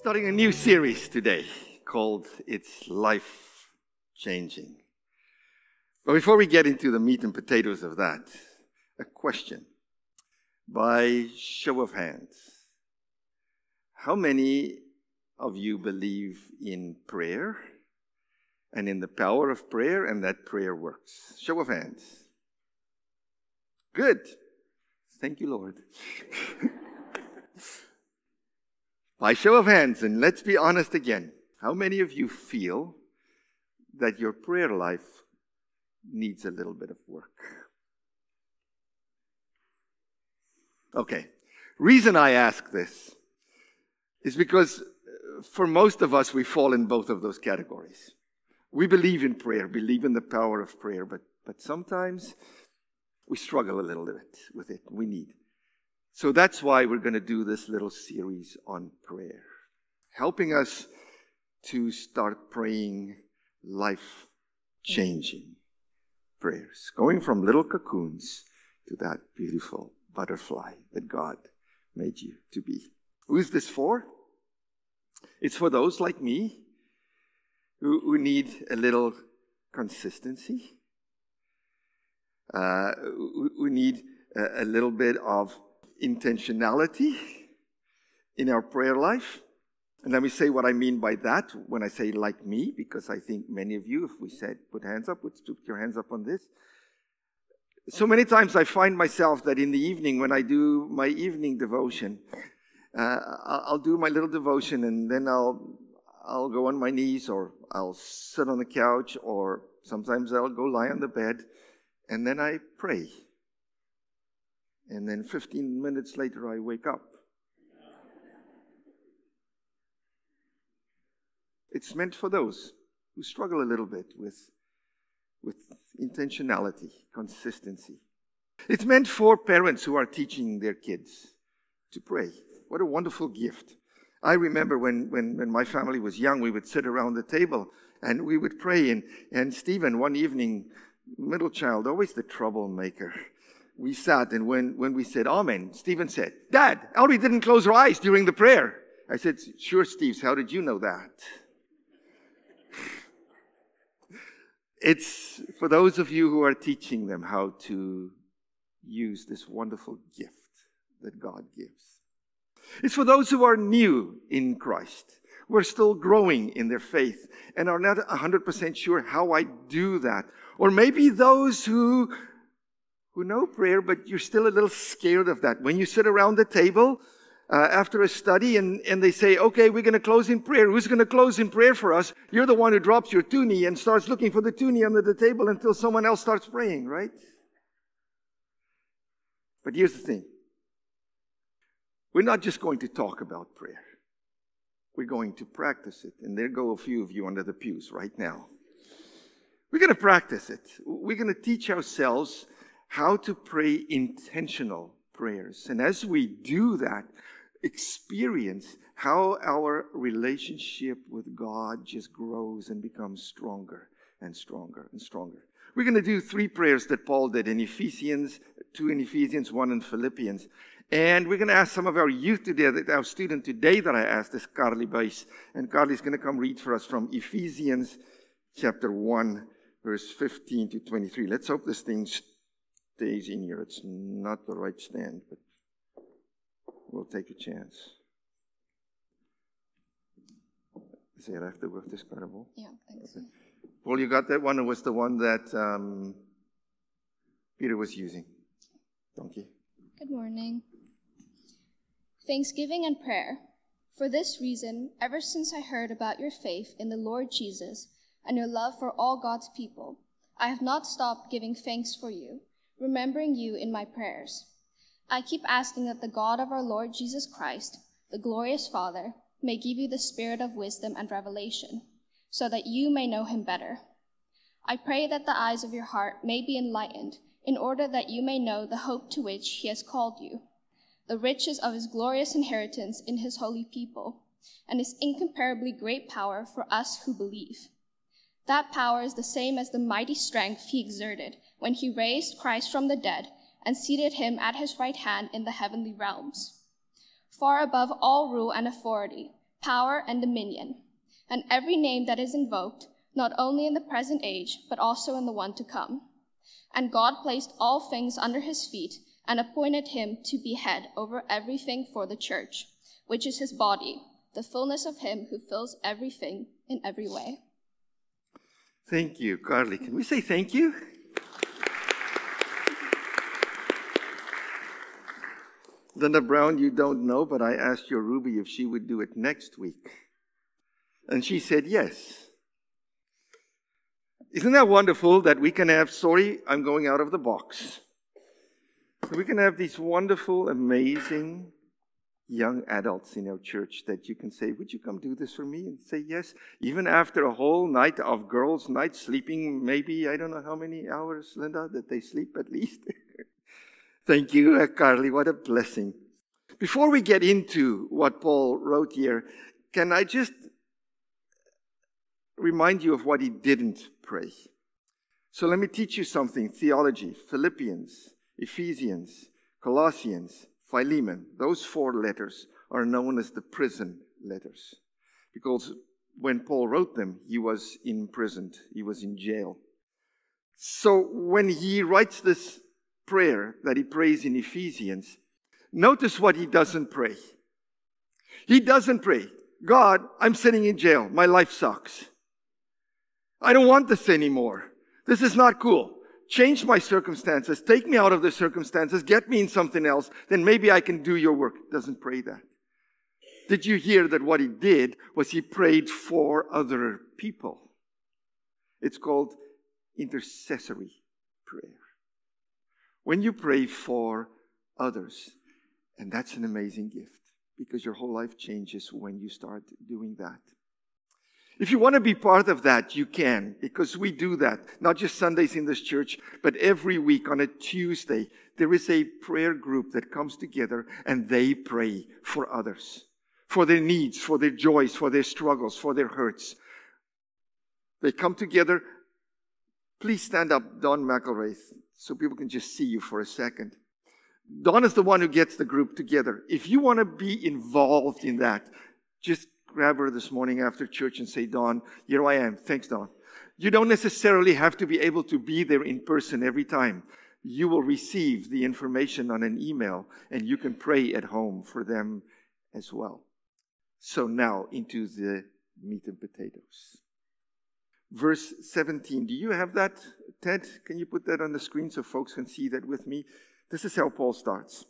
Starting a new series today called It's Life Changing. But before we get into the meat and potatoes of that, a question. By show of hands, how many of you believe in prayer and in the power of prayer and that prayer works? Show of hands. Good. Thank you, Lord. By show of hands, and let's be honest again, how many of you feel that your prayer life needs a little bit of work? Okay. Reason I ask this is because for most of us, we fall in both of those categories. We believe in prayer, believe in the power of prayer, but sometimes we struggle a little bit with it. We need. So that's why we're going to do this little series on prayer, helping us to start praying life-changing prayers, going from little cocoons to that beautiful butterfly that God made you to be. Who is this for? It's for those like me who need a little consistency, who need a little bit of intentionality in our prayer life. And let me say what I mean by that when I say like me, because I think many of you, if we said put hands up, would put your hands up on this. So many times I find myself that in the evening when I do my evening devotion, I'll do my little devotion and then I'll go on my knees or I'll sit on the couch or sometimes I'll go lie on the bed and then I pray. And then 15 minutes later, I wake up. It's meant for those who struggle a little bit with intentionality, consistency. It's meant for parents who are teaching their kids to pray. What a wonderful gift. I remember when my family was young, we would sit around the table and we would pray. And Stephen, one evening, middle child, always the troublemaker, we sat, and when we said Amen, Stephen said, Dad, Ellie didn't close her eyes during the prayer. I said, sure, Steve, how did you know that? It's for those of you who are teaching them how to use this wonderful gift that God gives. It's for those who are new in Christ, who are still growing in their faith and are not 100% sure how I do that. Or maybe those who know prayer, but you're still a little scared of that. When you sit around the table after a study and they say, okay, we're going to close in prayer. Who's going to close in prayer for us? You're the one who drops your toonie and starts looking for the toonie under the table until someone else starts praying, right? But here's the thing. We're not just going to talk about prayer. We're going to practice it. And there go a few of you under the pews right now. We're going to practice it. We're going to teach ourselves how to pray intentional prayers. And as we do that, experience how our relationship with God just grows and becomes stronger and stronger and stronger. We're going to do 3 prayers that Paul did in Ephesians, 2 in Ephesians, 1 in Philippians. And we're going to ask some of our youth today, our student today that I asked is Carly Buys. And Carly's going to come read for us from Ephesians chapter 1, verse 15 to 23. Let's hope this thing stays in here. It's not the right stand, but we'll take a chance. Is it after with this carnival? Yeah, thanks. Okay. Well, you got that one? It was the one that Peter was using. Donkey. Good morning. Thanksgiving and prayer. For this reason, ever since I heard about your faith in the Lord Jesus and your love for all God's people, I have not stopped giving thanks for you, remembering you in my prayers. I keep asking that the God of our Lord Jesus Christ, the glorious Father, may give you the spirit of wisdom and revelation, so that you may know him better. I pray that the eyes of your heart may be enlightened, in order that you may know the hope to which he has called you, the riches of his glorious inheritance in his holy people, and his incomparably great power for us who believe. That power is the same as the mighty strength he exerted when he raised Christ from the dead and seated him at his right hand in the heavenly realms, far above all rule and authority, power, and dominion, and every name that is invoked, not only in the present age, but also in the one to come. And God placed all things under his feet and appointed him to be head over everything for the church, which is his body, the fullness of him who fills everything in every way. Thank you, Carly. Can we say thank you? Linda Brown, you don't know, but I asked your Ruby if she would do it next week. And she said yes. Isn't that wonderful that we can have, sorry, I'm going out of the box. We can have these wonderful, amazing young adults in our church that you can say, would you come do this for me? And say yes, even after a whole night of girls' night sleeping, maybe, I don't know how many hours, Linda, that they sleep at least. Thank you, Carly. What a blessing. Before we get into what Paul wrote here, can I just remind you of what he didn't pray? So let me teach you something. Theology, Philippians, Ephesians, Colossians, Philemon. Those 4 letters are known as the prison letters. Because when Paul wrote them, he was imprisoned. He was in jail. So when he writes this prayer that he prays in Ephesians, notice what he doesn't pray. He doesn't pray, God, I'm sitting in jail. My life sucks. I don't want this anymore. This is not cool. Change my circumstances. Take me out of the circumstances. Get me in something else. Then maybe I can do your work. Doesn't pray that. Did you hear that what he did was he prayed for other people? It's called intercessory prayer. When you pray for others, and that's an amazing gift because your whole life changes when you start doing that. If you want to be part of that, you can, because we do that, not just Sundays in this church, but every week on a Tuesday, there is a prayer group that comes together and they pray for others, for their needs, for their joys, for their struggles, for their hurts. They come together. Please stand up, Don McElraith, so people can just see you for a second. Don is the one who gets the group together. If you want to be involved in that, just grab her this morning after church and say, Don, here I am. Thanks, Don. You don't necessarily have to be able to be there in person every time. You will receive the information on an email and you can pray at home for them as well. So now into the meat and potatoes. Verse 17. Do you have that, Ted? Can you put that on the screen so folks can see that with me? This is how Paul starts.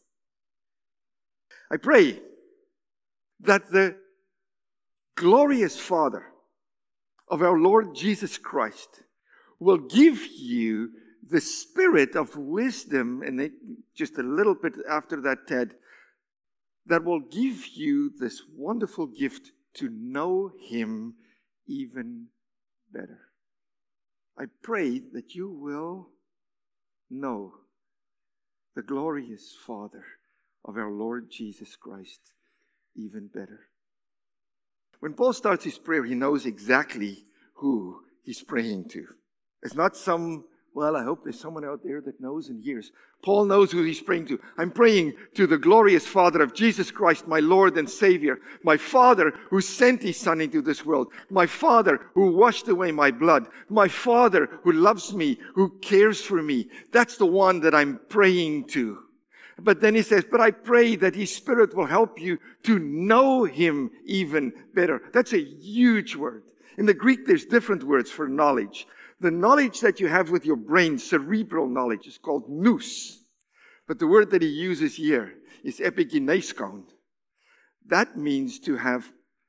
I pray that the glorious Father of our Lord Jesus Christ will give you the spirit of wisdom, and just a little bit after that, Ted, that will give you this wonderful gift to know Him even better. I pray that you will know the glorious Father of our Lord Jesus Christ even better. When Paul starts his prayer, he knows exactly who he's praying to. It's not I hope there's someone out there that knows and hears. Paul knows who he's praying to. I'm praying to the glorious Father of Jesus Christ, my Lord and Savior. My Father who sent His Son into this world. My Father who washed away my blood. My Father who loves me, who cares for me. That's the one that I'm praying to. But then he says, but I pray that His Spirit will help you to know Him even better. That's a huge word. In the Greek, there's different words for knowledge. The knowledge that you have with your brain, cerebral knowledge, is called nous. But the word that he uses here is epigineiskon. That means to have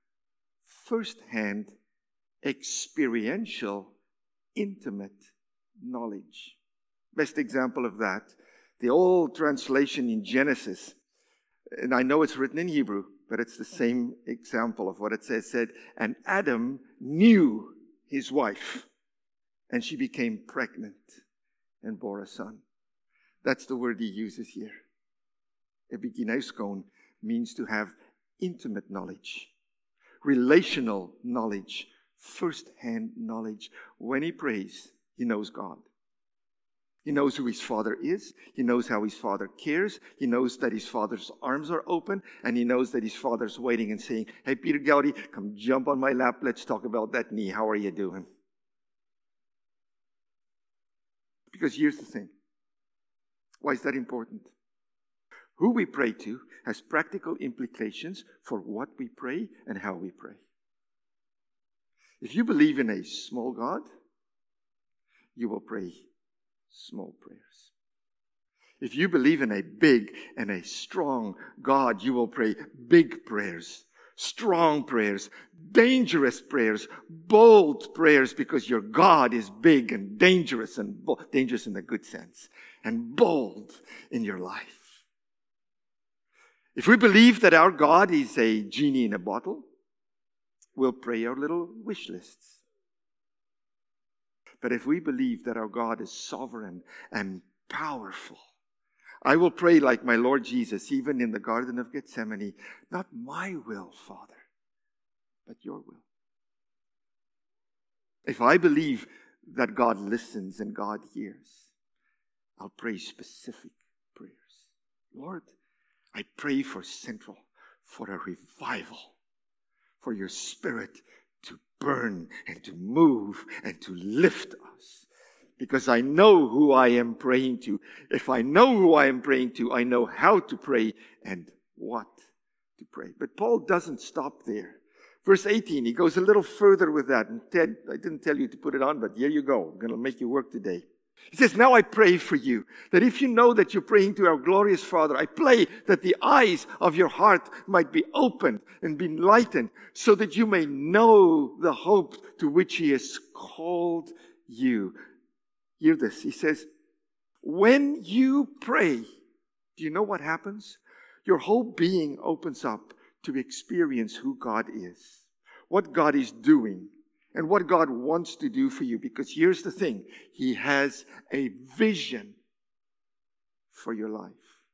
first-hand, experiential, intimate knowledge. Best example of that, the old translation in Genesis, and I know it's written in Hebrew, but it's the same example of what it said, and Adam knew his wife, and she became pregnant and bore a son. That's the word he uses here. Epigineiskon means to have intimate knowledge, relational knowledge, first-hand knowledge. When he prays, he knows God. He knows who his father is. He knows how his father cares. He knows that his father's arms are open. And he knows that his father's waiting and saying, hey, Peter Gowdy, come jump on my lap. Let's talk about that knee. How are you doing? Because here's the thing. Why is that important? Who we pray to has practical implications for what we pray and how we pray. If you believe in a small God, you will pray small prayers. If you believe in a big and a strong God, you will pray big prayers, strong prayers, dangerous prayers, bold prayers, because your God is big and dangerous dangerous in the good sense, and bold in your life. If we believe that our God is a genie in a bottle, we'll pray our little wish lists. But if we believe that our God is sovereign and powerful, I will pray like my Lord Jesus, even in the Garden of Gethsemane, not my will, Father, but your will. If I believe that God listens and God hears, I'll pray specific prayers. Lord, I pray for Central, for a revival, for your Spirit to burn and to move and to lift us. Because I know who I am praying to. If I know who I am praying to, I know how to pray and what to pray. But Paul doesn't stop there. Verse 18, he goes a little further with that. And Ted, I didn't tell you to put it on, but here you go. I'm going to make you work today. He says, now I pray for you, that if you know that you're praying to our glorious Father, I pray that the eyes of your heart might be opened and be enlightened, so that you may know the hope to which He has called you. Hear this. He says, when you pray, do you know what happens? Your whole being opens up to experience who God is, what God is doing, and what God wants to do for you. Because here's the thing. He has a vision for your life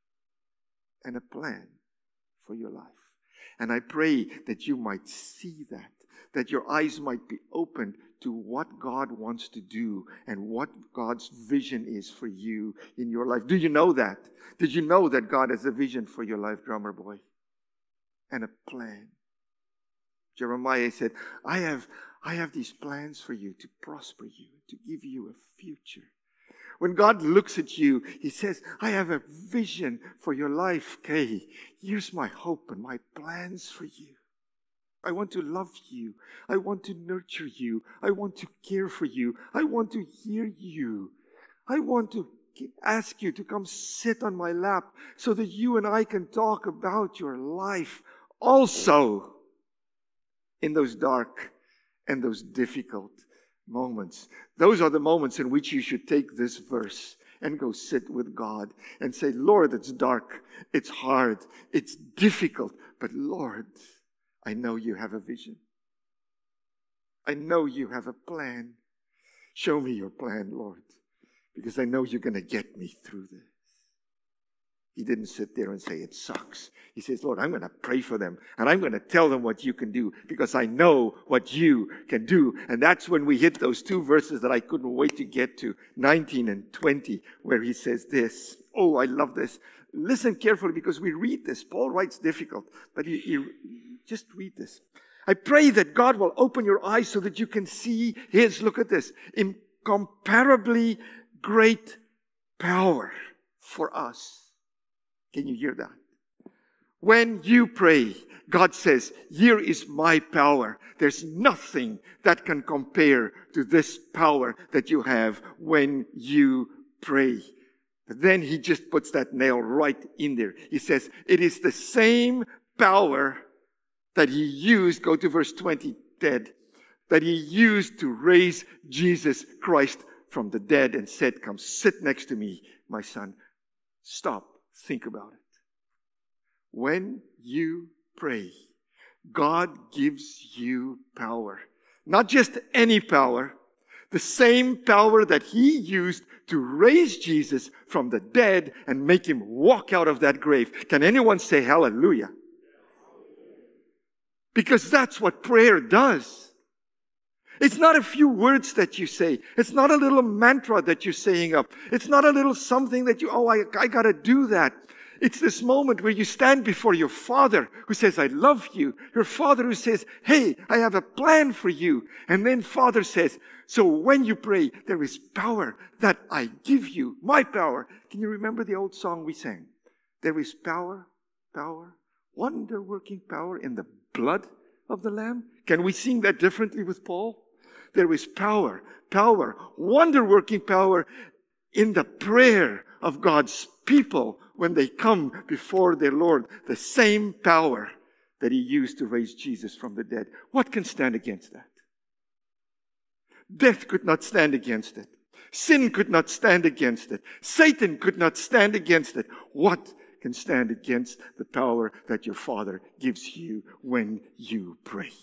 and a plan for your life. And I pray that you might see that your eyes might be opened to what God wants to do and what God's vision is for you in your life. Do you know that? Did you know that God has a vision for your life, drummer boy? And a plan. Jeremiah said, I have these plans for you to prosper you, to give you a future. When God looks at you, He says, I have a vision for your life, Kay. Here's my hope and my plans for you. I want to love you. I want to nurture you. I want to care for you. I want to hear you. I want to ask you to come sit on my lap so that you and I can talk about your life also in those dark and those difficult moments. Those are the moments in which you should take this verse and go sit with God and say, Lord, it's dark, it's hard, it's difficult, but Lord, I know you have a vision. I know you have a plan. Show me your plan, Lord, because I know you're going to get me through this. He didn't sit there and say, it sucks. He says, Lord, I'm going to pray for them, and I'm going to tell them what you can do, because I know what you can do. And that's when we hit those two verses that I couldn't wait to get to, 19 and 20, where he says this. Oh, I love this. Listen carefully, because we read this. Paul writes difficult, but he just read this. I pray that God will open your eyes so that you can see His, look at this, incomparably great power for us. Can you hear that? When you pray, God says, here is my power. There's nothing that can compare to this power that you have when you pray. But then He just puts that nail right in there. He says, it is the same power that He used, go to verse 20, Ted, that He used to raise Jesus Christ from the dead and said, come sit next to me, my son. Stop. Think about it. When you pray, God gives you power. Not just any power, the same power that He used to raise Jesus from the dead and make Him walk out of that grave. Can anyone say hallelujah? Because that's what prayer does. It's not a few words that you say. It's not a little mantra that you're saying up. It's not a little something that I got to do that. It's this moment where you stand before your Father who says, I love you. Your Father who says, hey, I have a plan for you. And then Father says, so when you pray, there is power that I give you, my power. Can you remember the old song we sang? There is power, wonder-working power in the blood of the Lamb. Can we sing that differently with Paul? There is power, wonder-working power in the prayer of God's people when they come before their Lord. The same power that He used to raise Jesus from the dead. What can stand against that? Death could not stand against it. Sin could not stand against it. Satan could not stand against it. What can stand against the power that your Father gives you when you pray?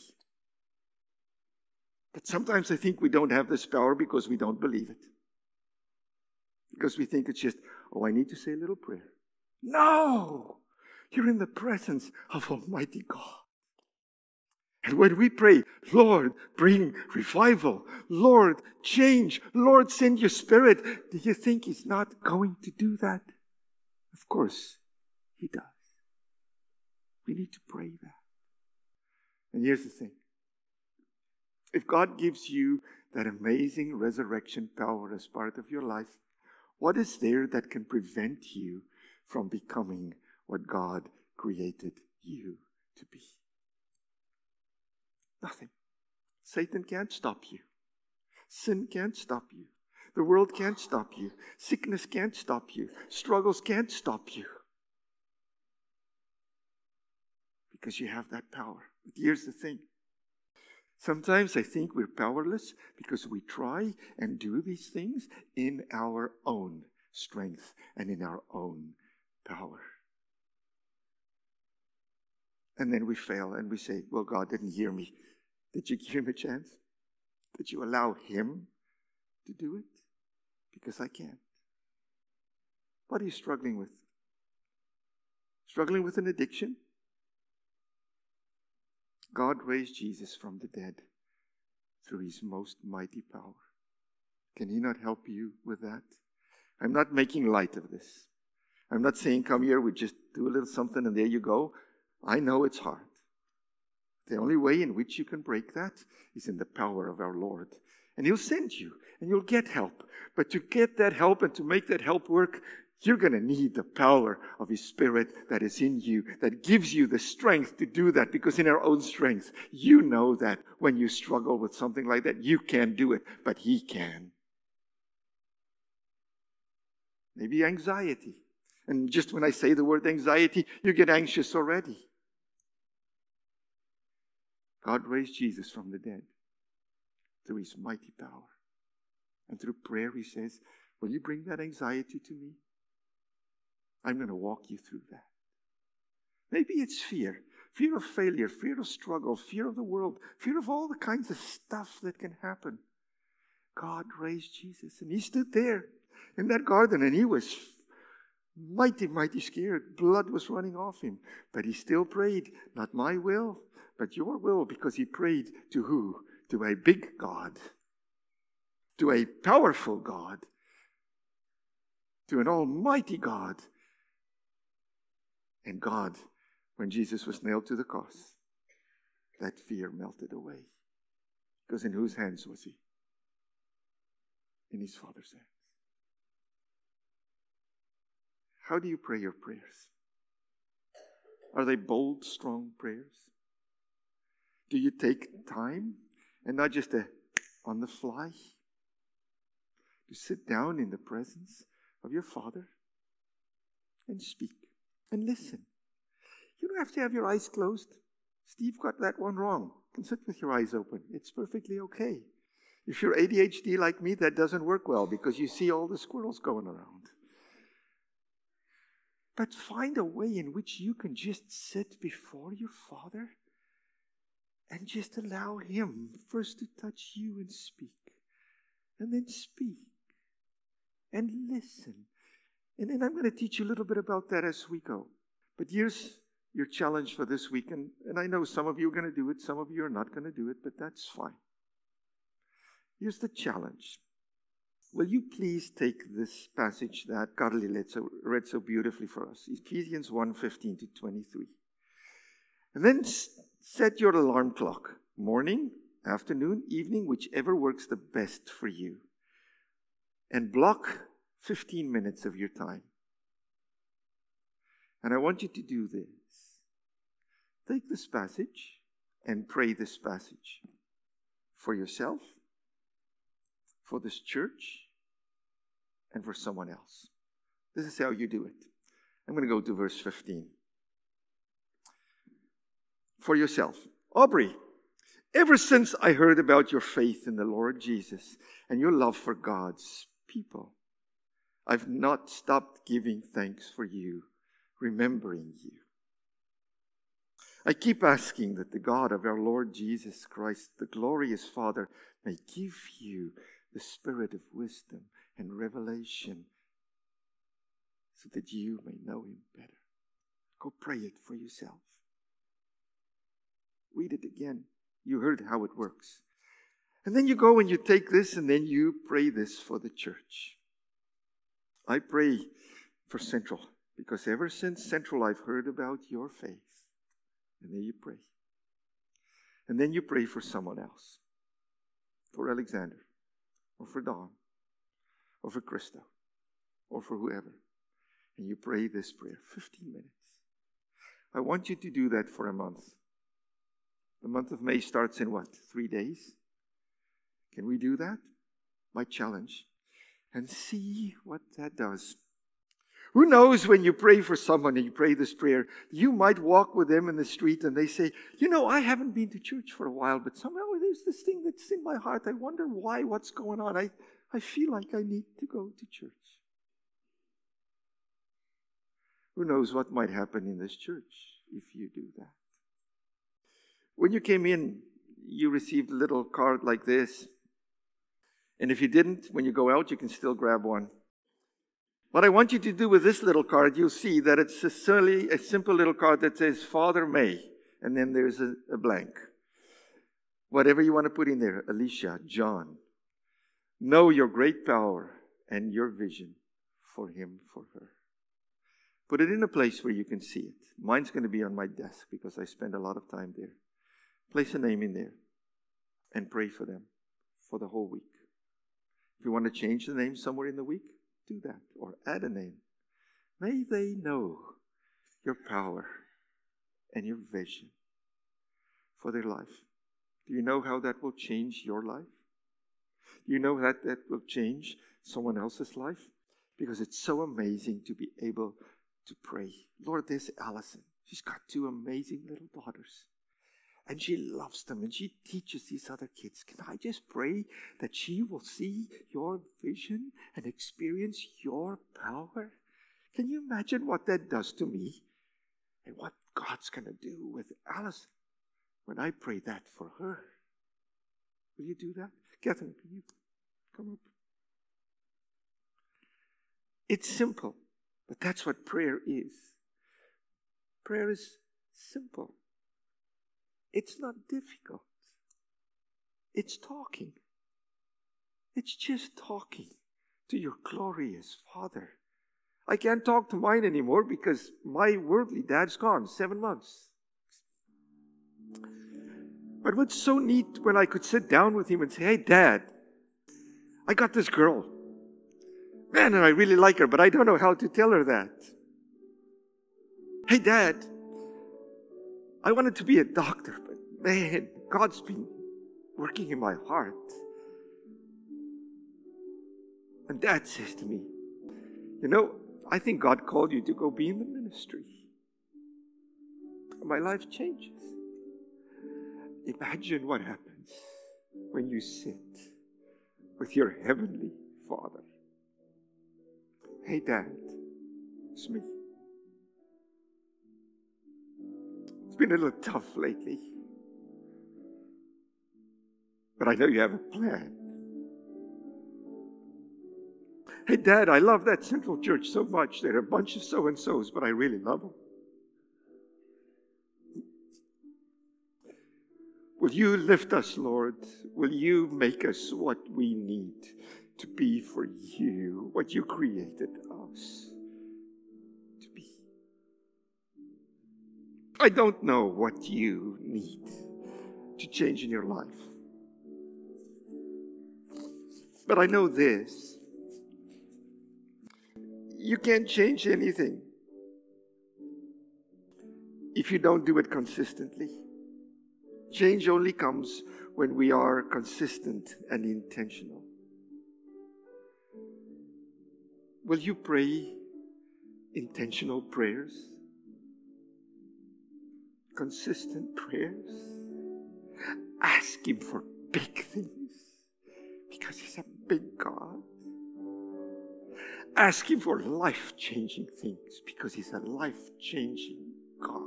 But sometimes I think we don't have this power because we don't believe it. Because we think it's just, I need to say a little prayer. No! You're in the presence of Almighty God. And when we pray, Lord, bring revival. Lord, change. Lord, send your Spirit. Do you think He's not going to do that? Of course, He does. We need to pray that. And here's the thing. If God gives you that amazing resurrection power as part of your life, what is there that can prevent you from becoming what God created you to be? Nothing. Satan can't stop you. Sin can't stop you. The world can't stop you. Sickness can't stop you. Struggles can't stop you. Because you have that power. But here's the thing. Sometimes I think we're powerless because we try and do these things in our own strength and in our own power. And then we fail and we say, well, God didn't hear me. Did you give Him a chance? Did you allow Him to do it? Because I can't. What are you struggling with? Struggling with an addiction? God raised Jesus from the dead through His most mighty power. Can He not help you with that? I'm not making light of this. I'm not saying, come here, we just do a little something and there you go. I know it's hard. The only way in which you can break that is in the power of our Lord. And He'll send you and you'll get help. But to get that help and to make that help work, you're going to need the power of His Spirit that is in you, that gives you the strength to do that. Because in our own strength, you know that when you struggle with something like that, you can't do it, but He can. Maybe anxiety. And just when I say the word anxiety, you get anxious already. God raised Jesus from the dead through His mighty power. And through prayer, He says, will you bring that anxiety to me? I'm going to walk you through that. Maybe it's fear. Fear of failure, fear of struggle, fear of the world, fear of all the kinds of stuff that can happen. God raised Jesus and He stood there in that garden and He was mighty scared. Blood was running off Him. But He still prayed, not my will, but your will, because He prayed to who? To a big God. To a powerful God. To an almighty God. And God, when Jesus was nailed to the cross, that fear melted away. Because in whose hands was He? In His Father's hands. How do you pray your prayers? Are they bold, strong prayers? Do you take time and not just on the fly? To sit down in the presence of your Father and speak and listen. You don't have to have your eyes closed. Steve got that one wrong. You can sit with your eyes open. It's perfectly okay. If you're ADHD like me, that doesn't work well because you see all the squirrels going around. But find a way in which you can just sit before your Father and just allow Him first to touch you and speak. And then speak. And listen. And then I'm going to teach you a little bit about that as we go. But here's your challenge for this week. And I know some of you are going to do it. Some of you are not going to do it. But that's fine. Here's the challenge. Will you please take this passage that Carly read so beautifully for us, Ephesians 1:15 to 23. And then set your alarm clock, morning, afternoon, evening, whichever works the best for you. And block 15 minutes of your time. And I want you to do this. Take this passage and pray this passage for yourself, for this church, and for someone else. This is how you do it. I'm going to go to verse 15. For yourself. Aubrey, ever since I heard about your faith in the Lord Jesus and your love for God's people, I've not stopped giving thanks for you, remembering you. I keep asking that the God of our Lord Jesus Christ, the glorious Father, may give you the spirit of wisdom and revelation so that you may know Him better. Go pray it for yourself. Read it again. You heard how it works. And then you go and you take this and then you pray this for the church. I pray for Central because ever since Central I've heard about your faith. And then you pray. And then you pray for someone else. For Alexander. Or for Dawn. Or for Krista. Or for whoever. And you pray this prayer. 15 minutes. I want you to do that for a month. The month of May starts in what? 3 days? Can we do that? My challenge. And see what that does. Who knows, when you pray for someone and you pray this prayer, you might walk with them in the street and they say, you know, I haven't been to church for a while, but somehow there's this thing that's in my heart. I wonder why, what's going on. I feel like I need to go to church. Who knows what might happen in this church if you do that. When you came in, you received a little card like this. And if you didn't, when you go out, you can still grab one. What I want you to do with this little card, you'll see that it's a simple little card that says, Father May, and then there's a blank. Whatever you want to put in there, Alicia, John, know your great power and your vision for him, for her. Put it in a place where you can see it. Mine's going to be on my desk because I spend a lot of time there. Place a name in there and pray for them for the whole week. If you want to change the name somewhere in the week, do that, or add a name. May they know your power and your vision for their life. Do you know how that will change your life? Do you know that will change someone else's life? Because it's so amazing to be able to pray. Lord, there's Allison. She's got 2 amazing little daughters. And she loves them, and she teaches these other kids. Can I just pray that she will see your vision and experience your power? Can you imagine what that does to me? And what God's going to do with Allison when I pray that for her? Will you do that? Catherine, can you come up? It's simple, but that's what prayer is. Prayer is simple. It's not difficult. It's talking. It's just talking to your glorious Father. I can't talk to mine anymore because my worldly dad's gone 7 months. But what's so neat when I could sit down with him and say, hey, Dad, I got this girl. Man, and I really like her, but I don't know how to tell her that. Hey, Dad, I wanted to be a doctor, but man, God's been working in my heart. And Dad says to me, you know, I think God called you to go be in the ministry. My life changes. Imagine what happens when you sit with your heavenly Father. Hey, Dad, it's me. It's been a little tough lately. But I know you have a plan. Hey, Dad, I love that Central Church so much. They're a bunch of so-and-sos, but I really love them. Will you lift us, Lord? Will you make us what we need to be for you, what you created us to be? I don't know what you need to change in your life. But I know this. You can't change anything if you don't do it consistently. Change only comes when we are consistent and intentional. Will you pray intentional prayers? Consistent prayers? Ask Him for big things because He's a big God. Ask Him for life-changing things because He's a life-changing God.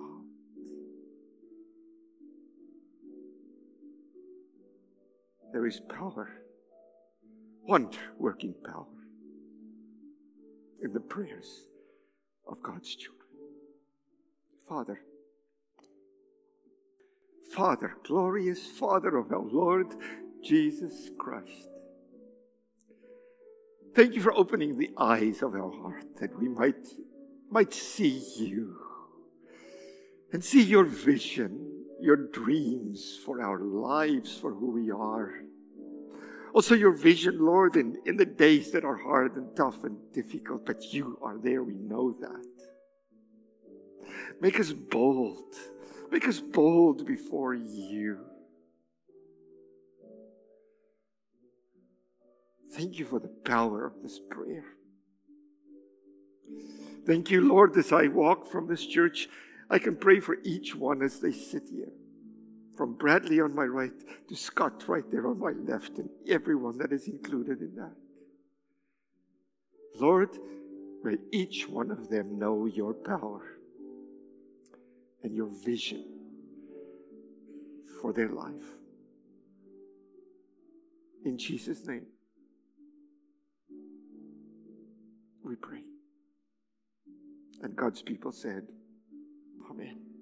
There is power, wonder-working power in the prayers of God's children. Father, glorious Father of our Lord Jesus Christ, thank you for opening the eyes of our heart that we might see you and see your vision, your dreams for our lives, for who we are. Also your vision, Lord, in the days that are hard and tough and difficult, but you are there, we know that. Make us bold. Make us bold before you. Thank you for the power of this prayer. Thank you, Lord, as I walk from this church, I can pray for each one as they sit here. From Bradley on my right to Scott right there on my left, and everyone that is included in that. Lord, may each one of them know your power and your vision for their life. In Jesus' name, we pray. And God's people said, Amen.